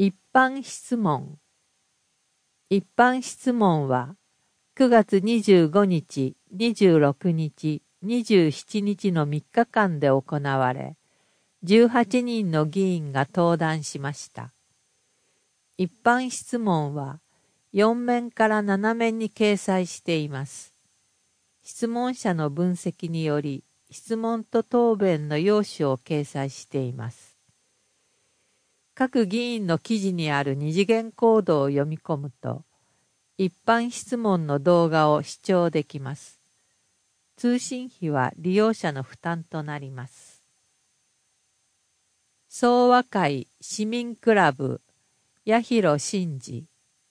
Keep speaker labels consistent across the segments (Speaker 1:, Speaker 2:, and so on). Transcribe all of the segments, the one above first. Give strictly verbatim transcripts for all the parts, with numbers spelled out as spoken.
Speaker 1: 一般質問。一般質問はくがつにじゅうごにち、にじゅうろくにち、にじゅうしちにちのみっかかんで行われ、じゅうはちにんの議員が登壇しました。一般質問はよんめんからななめんに掲載しています。質問者の分析により、質問と答弁の要旨を掲載しています。各議員の記事にある二次元コードを読み込むと、一般質問の動画を視聴できます。通信費は利用者の負担となります。総和会市民クラブ八広真治。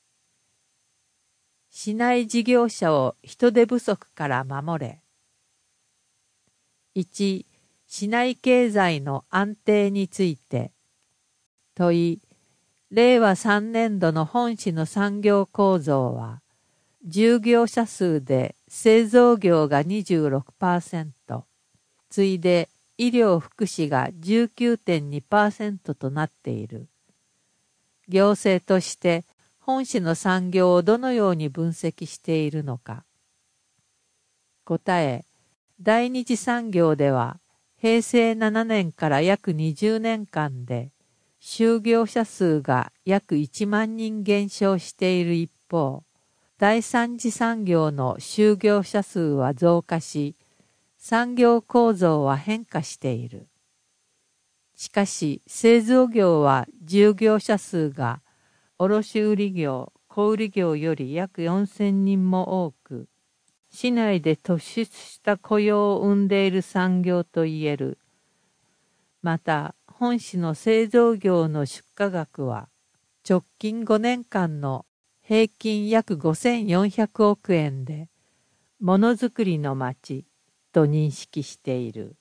Speaker 1: 市内事業者を人手不足から守れ。いち、市内経済の安定について。問い、れいわさんねんどの本市の産業構造は、従業者数で製造業が にじゅうろくパーセント、次いで医療福祉が じゅうきゅうてんにパーセント となっている。行政として本市の産業をどのように分析しているのか。答え、第二次産業ではへいせいななねんから約にじゅうねんかんで就業者数が約いちまんにん減少している一方、第三次産業の就業者数は増加し、産業構造は変化している。しかし、製造業は従業者数が卸売業、小売業より約よんせんにんも多く、市内で突出した雇用を生んでいる産業といえる。また、本市の製造業の出荷額は、直近ごねんかんの平均約ごせんよんひゃくおくえんで、ものづくりの町と認識している。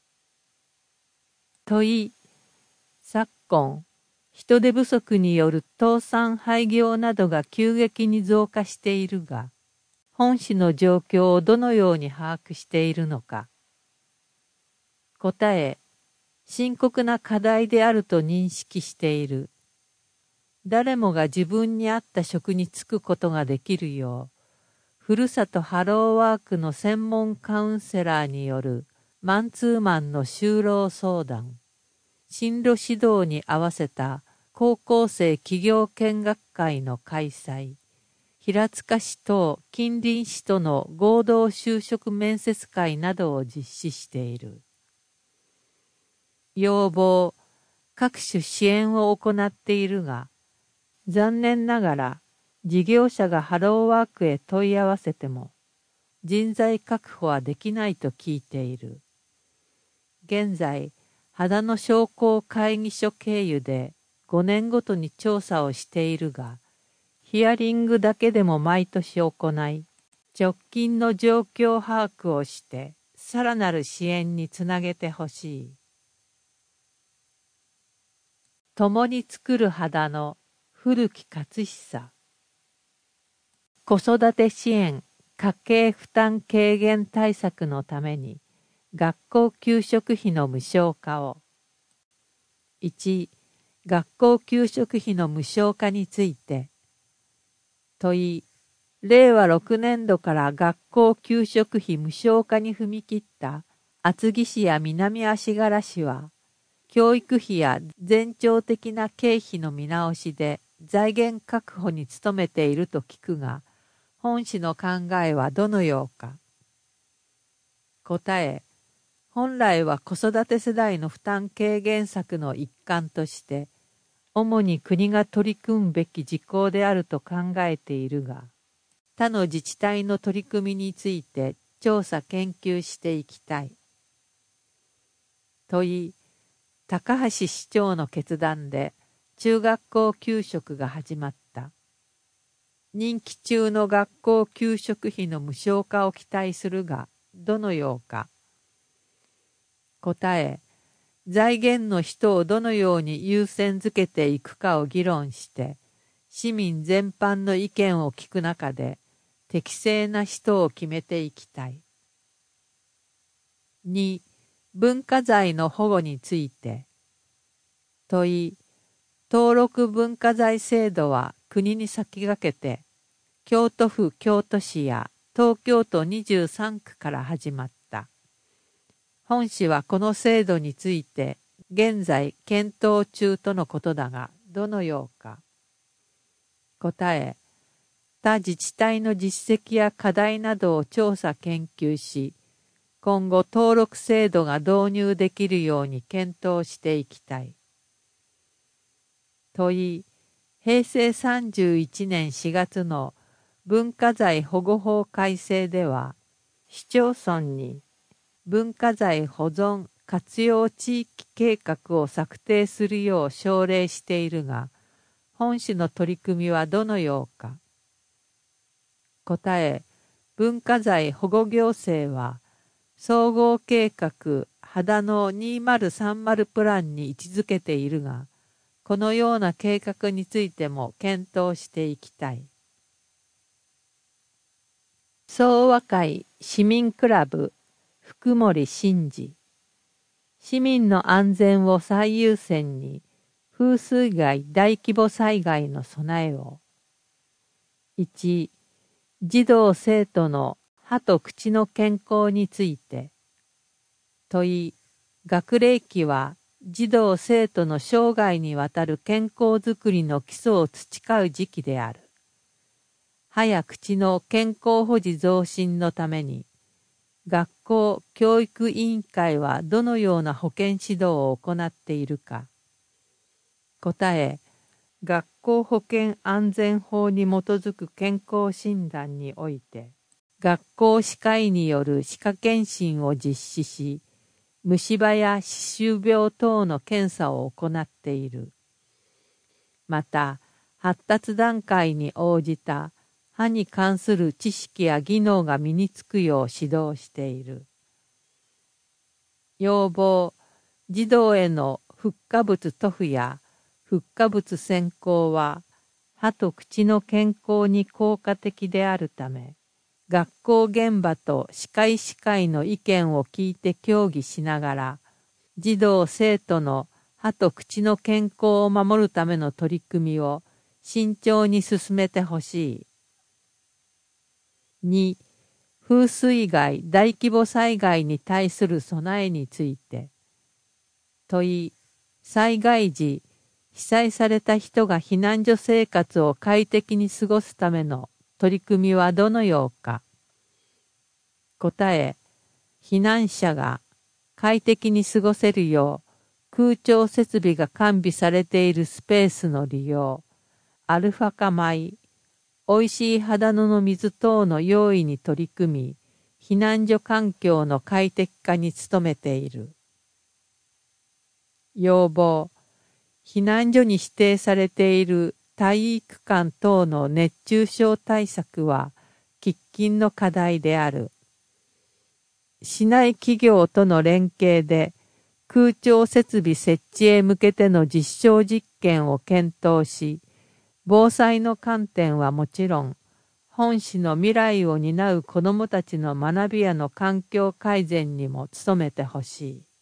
Speaker 1: 問い、昨今、人手不足による倒産廃業などが急激に増加しているが、本市の状況をどのように把握しているのか。答え、深刻な課題であると認識している。誰もが自分に合った職に就くことができるよう、ふるさとハローワークの専門カウンセラーによるマンツーマンの就労相談、進路指導に合わせた高校生企業見学会の開催、平塚市と近隣市との合同就職面接会などを実施している。要望、各種支援を行っているが、残念ながら事業者がハローワークへ問い合わせても人材確保はできないと聞いている。現在、秦野商工会議所経由でごねんごとに調査をしているが、ヒアリングだけでも毎年行い、直近の状況把握をして、さらなる支援につなげてほしい。共に作る秦野古木勝久。子育て支援・家計負担軽減対策のために、学校給食費の無償化を。いち、学校給食費の無償化について。問い、れいわろくねんどから学校給食費無償化に踏み切った厚木市や南足柄市は、教育費や前兆的な経費の見直しで財源確保に努めていると聞くが、本市の考えはどのようか。答え、本来は子育て世代の負担軽減策の一環として、主に国が取り組むべき事項であると考えているが、他の自治体の取り組みについて調査研究していきたい。問い、高橋市長の決断で中学校給食が始まった。任期中の学校給食費の無償化を期待するが、どのようか。答え、財源の人をどのように優先づけていくかを議論して、市民全般の意見を聞く中で、適正な人を決めていきたい。に、文化財の保護について。問い、 登録文化財制度は国に先駆けて、京都府京都市や東京都にじゅうさんくから始まった。本市はこの制度について現在検討中とのことだが、どのようか。答え、他自治体の実績や課題などを調査研究し、今後登録制度が導入できるように検討していきたい。問い、平成さんじゅういちねんしがつの文化財保護法改正では、市町村に文化財保存活用地域計画を策定するよう奨励しているが、本市の取り組みはどのようか。答え、文化財保護行政は、総合計画秦野にせんさんじゅうプランに位置づけているが、このような計画についても検討していきたい。総和会市民クラブ福森真二。市民の安全を最優先に風水害大規模災害の備えを。いち、児童生徒の歯と口の健康について。問い、学齢期は児童生徒の生涯にわたる健康づくりの基礎を培う時期である。歯や口の健康保持増進のために、学校教育委員会はどのような保健指導を行っているか。答え、学校保健安全法に基づく健康診断において、学校歯科医による歯科検診を実施し、虫歯や歯周病等の検査を行っている。また、発達段階に応じた歯に関する知識や技能が身につくよう指導している。要望、児童へのフッ化物塗布やフッ化物先行は歯と口の健康に効果的であるため、学校現場と歯科医師会の意見を聞いて協議しながら、児童生徒の歯と口の健康を守るための取り組みを慎重に進めてほしい。に、風水害大規模災害に対する備えについて。問い、災害時、被災された人が避難所生活を快適に過ごすための取り組みはどのようか。答え、避難者が快適に過ごせるよう空調設備が完備されているスペースの利用、アルファ化米、おいしい秦野の水等の用意に取り組み、避難所環境の快適化に努めている。要望、避難所に指定されている体育館等の熱中症対策は喫緊の課題である。市内企業との連携で空調設備設置へ向けての実証実験を検討し、防災の観点はもちろん、本市の未来を担う子どもたちの学びやの環境改善にも努めてほしい。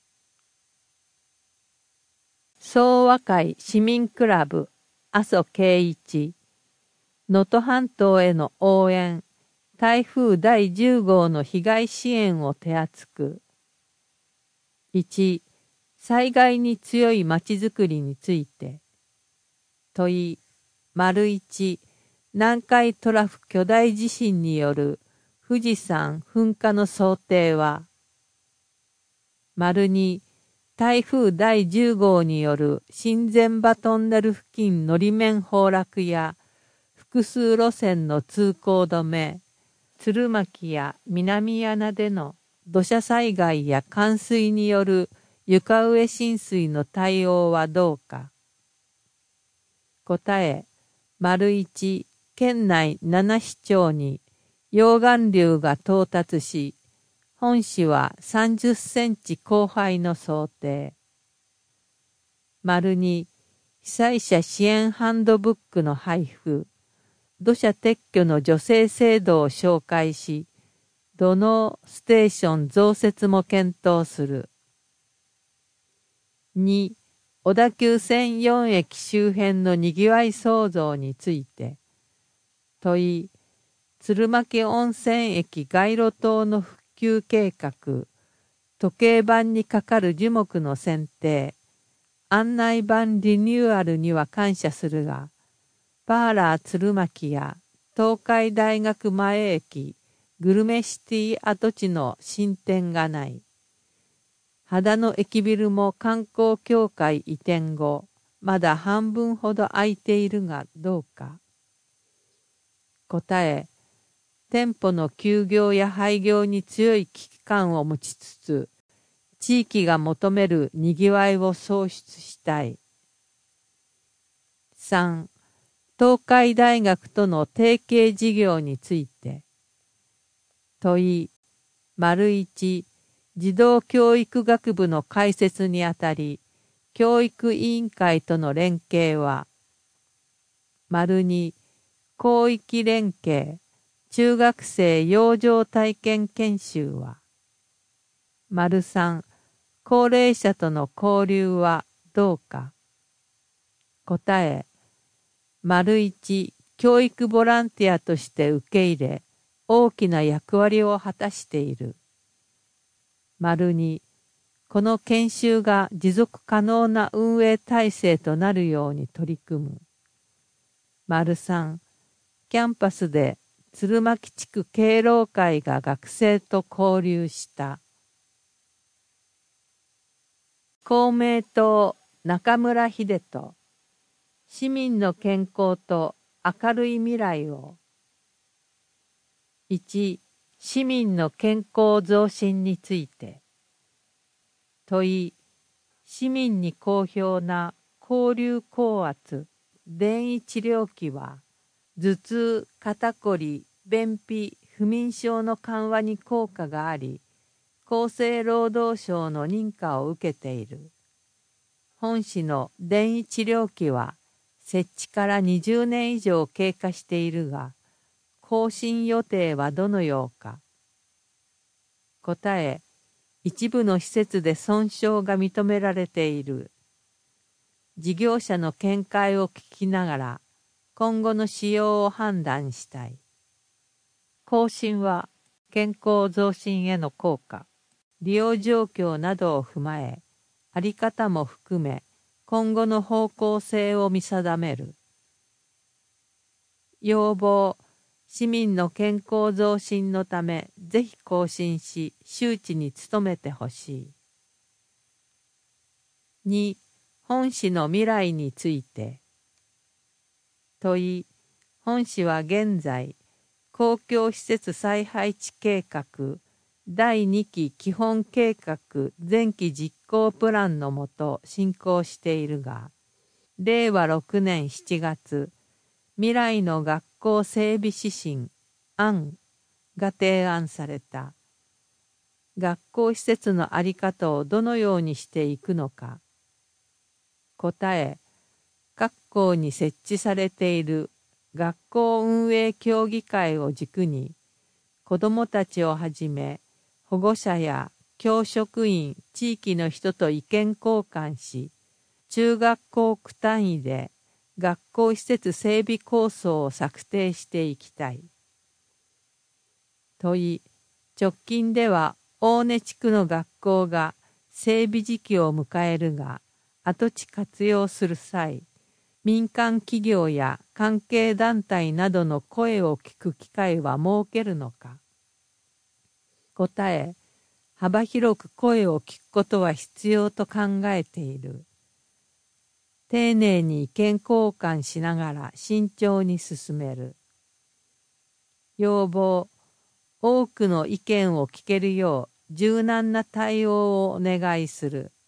Speaker 1: 総和会市民クラブ阿蘇圭一。能登半島への応援、台風だいじゅう号の被害支援を手厚く。いち、災害に強いまちづくりについて。問い、丸いち、南海トラフ巨大地震による富士山噴火の想定は。丸に、台風だいじゅう号による新前場トンネル付近のり面崩落や複数路線の通行止め、鶴巻や南穴での土砂災害や冠水による床上浸水の対応はどうか。答え、丸一、県内なな市町に溶岩流が到達し、本市はさんじゅっセンチ降灰の想定。丸に、被災者支援ハンドブックの配布、土砂撤去の助成制度を紹介し、土のうステーション増設も検討する。に、 小田急線よん駅周辺のにぎわい創造について問い、鶴巻温泉駅街路灯の復旧計画、時計盤にかかる樹木の選定、案内板リニューアルには感謝するが、パーラー鶴巻や東海大学前駅、グルメシティ跡地の進展がない。秦野駅ビルも観光協会移転後、まだ半分ほど空いているがどうか。答え、店舗の休業や廃業に強い危機感を持ちつつ、地域が求めるにぎわいを創出したい。さん. 東海大学との提携事業について問い、丸一、児童教育学部の開設にあたり、教育委員会との連携は、丸二、広域連携、中学生養生体験研修は、丸三、高齢者との交流はどうか。答え、丸一、教育ボランティアとして受け入れ、大きな役割を果たしている。丸二、この研修が持続可能な運営体制となるように取り組む。丸三、キャンパスで鶴巻地区敬老会が学生と交流した。公明党中村秀人、市民の健康と明るい未来を。いち. 市民の健康増進について問い、市民に好評な交流高圧電位治療器は頭痛、肩こり、便秘、不眠症の緩和に効果があり、厚生労働省の認可を受けている。本市の電位治療器は設置からにじゅうねん以上経過しているが、更新予定はどのようか。答え、一部の施設で損傷が認められている。事業者の見解を聞きながら、今後の使用を判断したい。更新は健康増進への効果、利用状況などを踏まえ、あり方も含め、今後の方向性を見定める。要望、市民の健康増進のため、ぜひ更新し、周知に努めてほしい。に. 本市の未来について問い、本市は現在、公共施設再配置計画だいにき基本計画前期実行プランのもと進行しているが、れいわろくねんしちがつ、未来の学校整備指針案が提案された。学校施設の在り方をどのようにしていくのか。答え、各校に設置されている学校運営協議会を軸に、子どもたちをはじめ、保護者や教職員、地域の人と意見交換し、中学校区単位で学校施設整備構想を策定していきたい。問い、直近では大根地区の学校が整備時期を迎えるが、跡地活用する際、民間企業や関係団体などの声を聞く機会は設けるのか。答え、幅広く声を聞くことは必要と考えている。丁寧に意見交換しながら慎重に進める。要望、多くの意見を聞けるよう柔軟な対応をお願いする。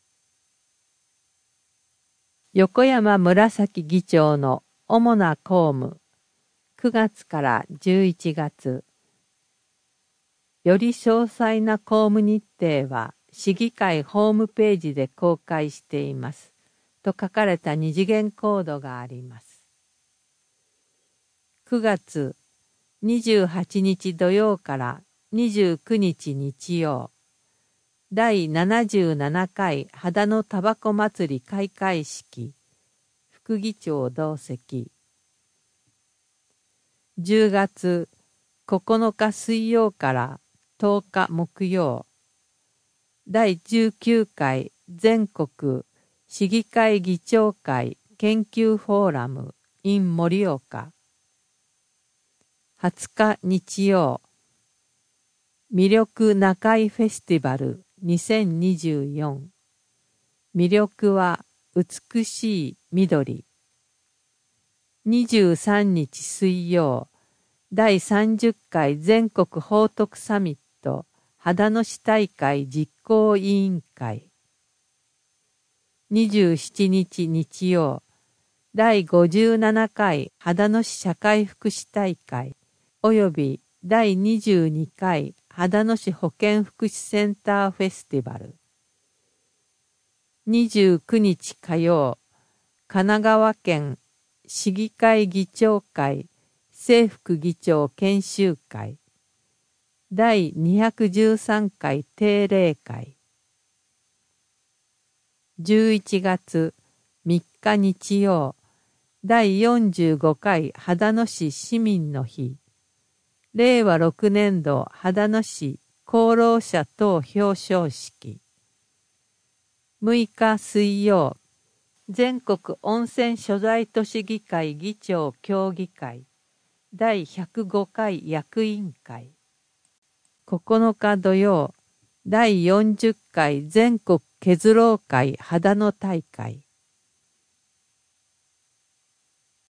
Speaker 1: 横山紫議長の主な公務、くがつからじゅういちがつ。より詳細な公務日程は市議会ホームページで公開しています。と書かれた二次元コードがあります。くがつにじゅうはちにち土曜からにじゅうくにち日曜。 だいななじゅうななかい秦野タバコ祭り開会式、副議長同席。じゅうがつここのか水曜からとおか木曜、だいじゅうきゅうかい全国市議会議長会研究フォーラム in 盛岡。はつか日曜、魅力中井フェスティバルにせんにじゅうよん。魅力は美しい緑。にじゅうさんにち水曜、だいさんじゅっかい全国宝徳サミット秦野市大会実行委員会。にじゅうしちにち日曜、だいごじゅうななかい秦野市社会福祉大会およびだいにじゅうにかい秦野市保健福祉センターフェスティバル。にじゅうくにち火曜、神奈川県市議会議長会正副議長研修会だいにひゃくじゅうさんかい定例会。じゅういちがつみっか日曜、だいよんじゅうごかい秦野市市民の日、れいわろくねんど秦野市功労者等表彰式。むいか水曜、全国温泉所在都市議会議長協議会だいひゃくごかい役員会。ここのか土曜、だいよんじゅっかい全国削ろう会秦野大会。